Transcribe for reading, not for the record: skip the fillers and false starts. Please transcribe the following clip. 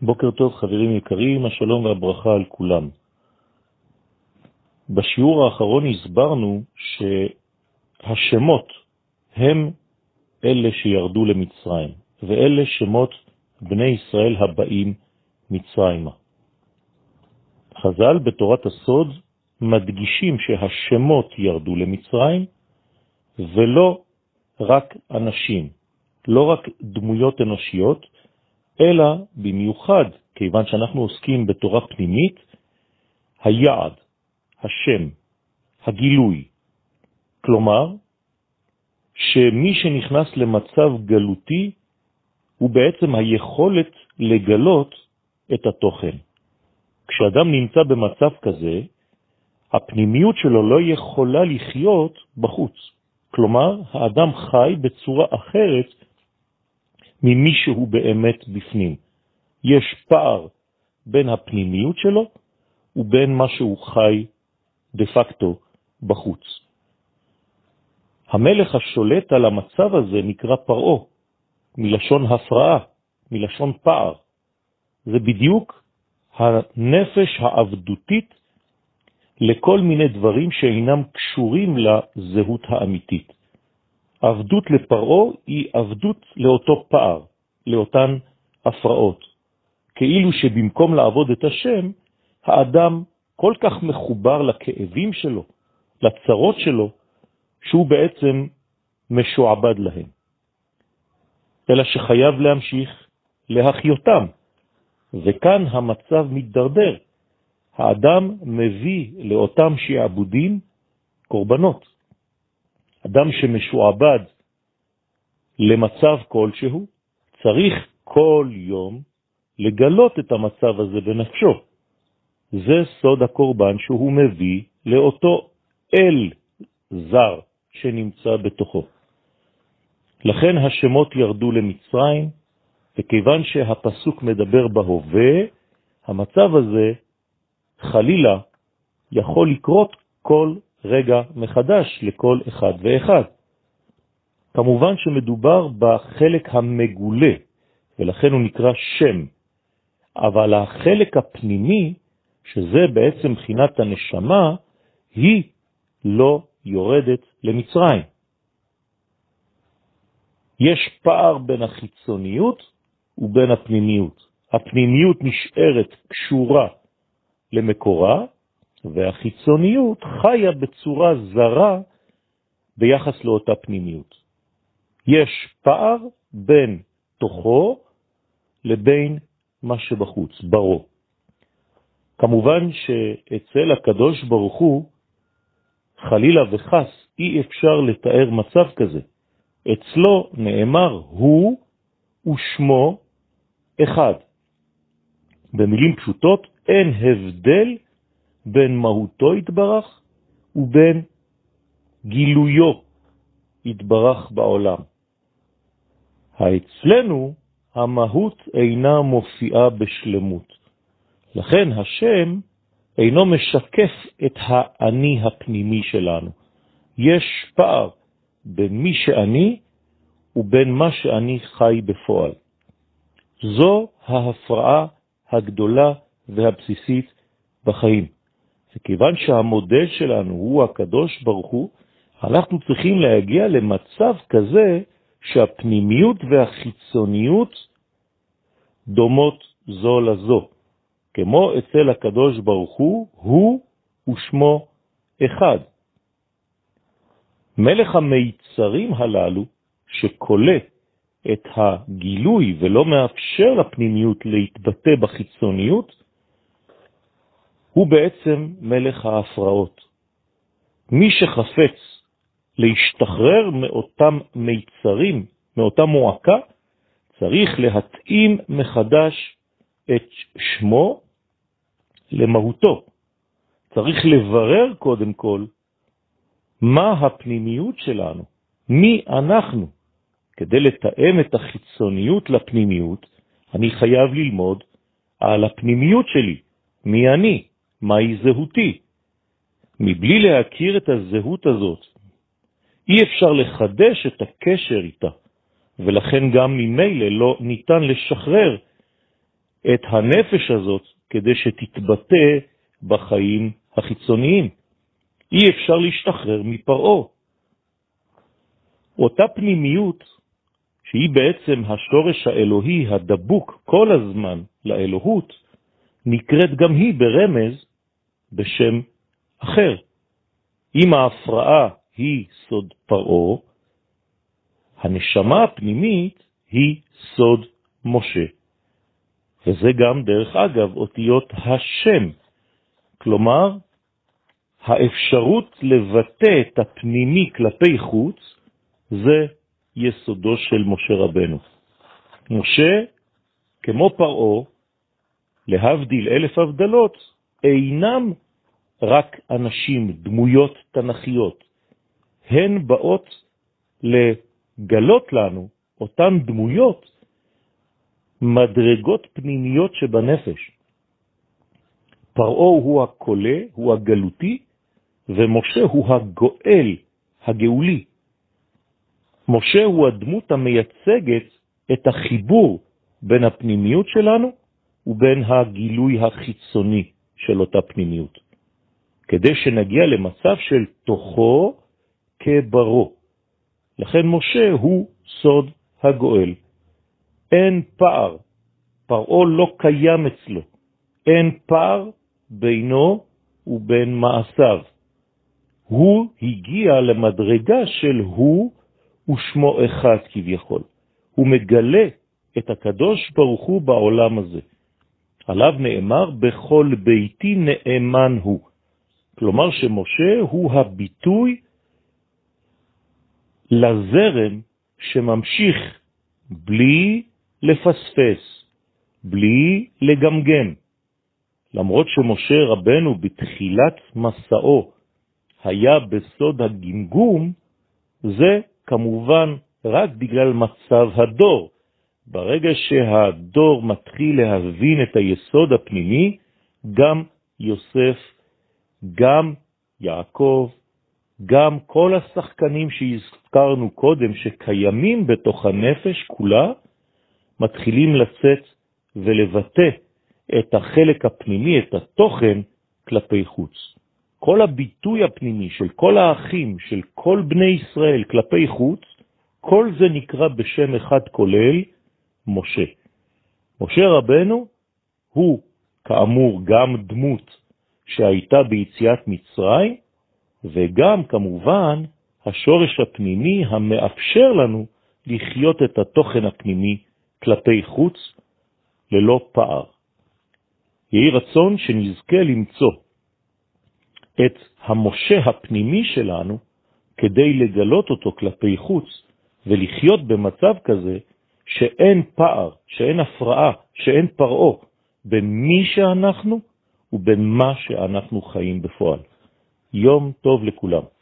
בוקר טוב חברים יקרים, השלום והברכה על כולם. בשיעור האחרון הסברנו שהשמות הם אלה שירדו למצרים, ואלה שמות בני ישראל הבאים מצרימה. חז"ל בתורת הסוד מדגישים שהשמות ירדו למצרים, ולא רק אנשים, לא רק דמויות אנושיות, אלא במיוחד, כיוון שאנחנו עוסקים בתורה פנימית, היעד, השם, הגילוי. כלומר, שמי שנכנס למצב גלותי, הוא בעצם היכולת לגלות את התוכן. כשאדם נמצא במצב כזה, הפנימיות שלו לא יכולה לחיות בחוץ. כלומר, האדם חי בצורה אחרת ממי שהוא באמת בפנים. יש פער בין הפנימיות שלו ובין מה שהוא חי דה פקטו בחוץ. המלך השולט על המצב הזה נקרא פרעה, מלשון הפרעה, מלשון פער. זה בדיוק הנפש העבדותית לכל מיני דברים שאינם קשורים לזהות האמיתית. עבדות לפרעה היא עבדות לאותו פער, לאותן הפרעות. כאילו שבמקום לעבוד את השם, האדם כל כך מחובר לכאבים שלו, לצרות שלו, שהוא בעצם משועבד להם. אלא שחייב להמשיך להחיותם. וכאן המצב מתדרדר. האדם מביא לאותם שעבודים קורבנות. אדם שמשועבד למצב כלשהו, צריך כל יום לגלות את המצב הזה בנפשו. זה סוד הקורבן שהוא מביא לאותו אל זר שנמצא בתוכו. לכן השמות ירדו למצרים, וכיוון שהפסוק מדבר בהווה, המצב הזה חלילה יכול לקרות כל רגע מחדש לכל אחד ואחד. כמובן שמדובר בחלק המגולה, ולכן הוא נקרא שם. אבל החלק הפנימי, שזה בעצם בחינת הנשמה, היא לא יורדת למצרים. יש פער בין החיצוניות ובין הפנימיות. הפנימיות נשארת קשורה למקורה, והחיצוניות חיה בצורה זרה ביחס לאותה פנימיות. יש פער בין תוכו לבין מה שבחוץ, ברו. כמובן שאצל הקדוש ברוך הוא, חלילה וחס, אי אפשר לתאר מצב כזה. אצלו נאמר הוא ושמו אחד. במילים פשוטות, אין הבדל בין מהותו יתברך ובין גילויו יתברך בעולם. אצלנו המהות אינה מופיעה בשלמות. לכן השם אינו משקף את האני הפנימי שלנו. יש פער בין מי שאני ובין מה שאני חי בפועל. זו ההפרעה הגדולה והבסיסית בחיים. וכיוון שהמודל שלנו הוא הקדוש ברוך הוא, אנחנו צריכים להגיע למצב כזה שהפנימיות והחיצוניות דומות זו לזו. כמו אצל הקדוש ברוך הוא ושמו אחד. מלך המיצרים הללו שקולה את הגילוי ולא מאפשר לפנימיות להתבטא בחיצוניות, הוא בעצם מלך ההפרעות. מי שחפץ להשתחרר מאותם מיצרים, מאותה מועקה, צריך להתאים מחדש את שמו למהותו. צריך לברר קודם כל מה הפנימיות שלנו, מי אנחנו. כדי לתאם את החיצוניות לפנימיות, אני חייב ללמוד על הפנימיות שלי, מי אני, מהי זהותי. מבלי להכיר את הזהות הזאת, אי אפשר לחדש את הקשר איתה, ולכן גם ממילא לא ניתן לשחרר את הנפש הזאת כדי שתתבטא בחיים החיצוניים. אי אפשר להשתחרר מפרעה. אותה פנימיות, שהיא בעצם השורש האלוהי הדבוק כל הזמן לאלוהות, נקראת גם היא ברמז בשם אחר. אם ההפרעה היא סוד פרעה, הנשמה הפנימית היא סוד משה. וזה גם דרך אגב אותיות השם. כלומר, האפשרות לבטא את הפנימי כלפי חוץ, זה יסודו של משה רבנו. משה, כמו פרעה, להבדיל אלף הבדלות, אינם רק אנשים, דמויות תנכיות. הן באות לגלות לנו, אותן דמויות, מדרגות פנימיות שבנפש. פרעה הוא הקולה, הוא הגלותי, ומשה הוא הגואל, הגאולי. משה הוא הדמות המייצגת את החיבור בין הפנימיות שלנו ובין הגילוי החיצוני של אותה פנימיות. כדי שנגיע למצב של תוכו כברו. לכן משה הוא סוד הגואל. אין פער, פרעה לא קיים אצלו. אין פער בינו ובין מעשיו. הוא הגיע למדרגה של הוא ושמו אחד כביכול. הוא מגלה את הקדוש ברוך הוא בעולם הזה. עליו נאמר, בכל ביתי נאמן הוא. כלומר שמשה הוא הביטוי לזרם שממשיך בלי לפספס, בלי לגמגם. למרות שמשה רבנו בתחילת מסעו היה בסוד הגמגום, זה כמובן רק בגלל מצב הדור. ברגע שהדור מתחיל להבין את היסוד הפנימי, גם יוסף, גם יעקב, גם כל השחקנים שהזכרנו קודם שקיימים בתוך הנפש כולה, מתחילים לצאת ולבטא את החלק הפנימי, את התוכן כלפי חוץ. כל הביטוי הפנימי של כל האחים, של כל בני ישראל כלפי חוץ, כל זה נקרא בשם אחד כולל, משה. משה רבנו הוא כאמור גם דמות שהייתה ביציאת מצרים, וגם כמובן השורש הפנימי המאפשר לנו לחיות את התוכן הפנימי כלפי חוץ ללא פער. יהי רצון שנזכה למצוא את המשה הפנימי שלנו כדי לגלות אותו כלפי חוץ ולחיות במצב כזה שאין פער, שאין הפרעה, שאין פרעה בין מי שאנחנו ובין מה שאנחנו חיים בפועל. יום טוב לכולם.